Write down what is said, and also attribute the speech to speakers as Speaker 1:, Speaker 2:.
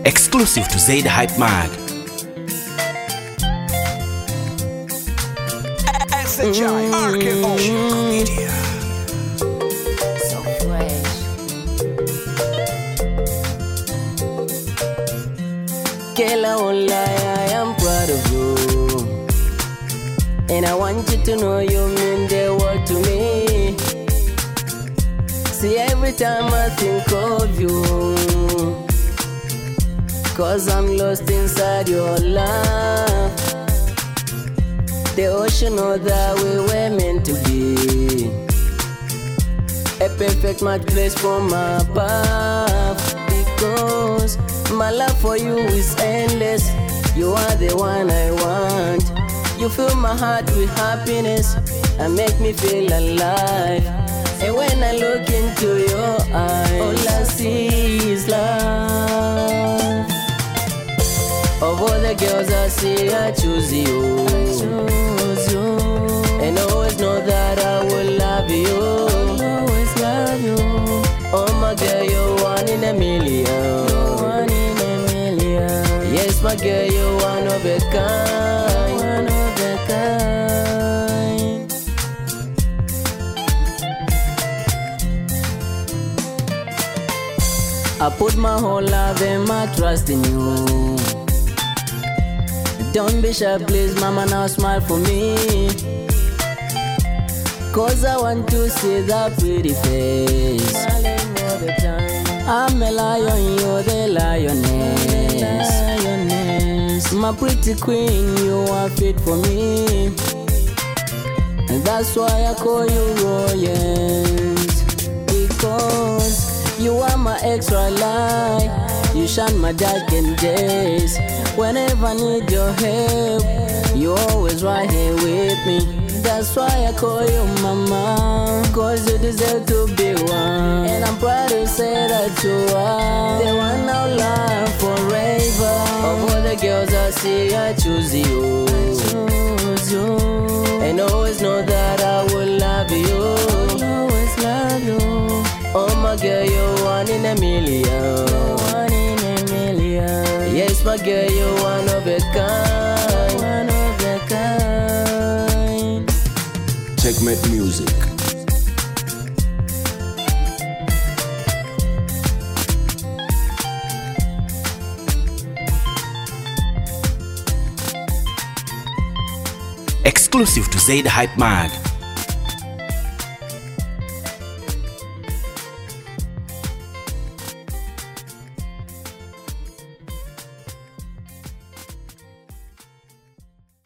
Speaker 1: Exclusive to Zaid Hype Mag.
Speaker 2: SHI RKO Media.
Speaker 3: So fresh. Kayla won't lie, I am proud of you. And I want you to know you mean the world to me. See, every time I think of you, 'cause I'm lost inside your love. The ocean know that we were meant to be. A perfect match placed from above. Because my love for you is endless. You are the one I want. You fill my heart with happiness and make me feel alive. And when I look into your eyes, all I see is love. Of all the girls I see, I choose you. And always know that I will love you. Always love you. Oh my girl, you're one in a million. One in a million. Yes, my girl, you're one of a kind. One of a kind. I put my whole love and my trust in you. Don't be shy, please, mama, now smile for me. 'Cause I want to see that pretty face. Smiling all the time. I'm a lion, you're the lioness. My pretty queen, you are fit for me. And that's why I call you Royals. Because you are my extra light. You shine my darkened days. Whenever I need your help, you're always right here with me. That's why I call you mama, 'cause you deserve to be one. And I'm proud to say that you are the one I'll love forever. Of all the girls I see, I choose you. And always know that I will love you. Always love you. Oh my girl, you're one in a million. One in a million. Yes, my girl, you're one of a kind. One of a kind.
Speaker 1: Checkmate Music. Exclusive to Zaid Hype Mag.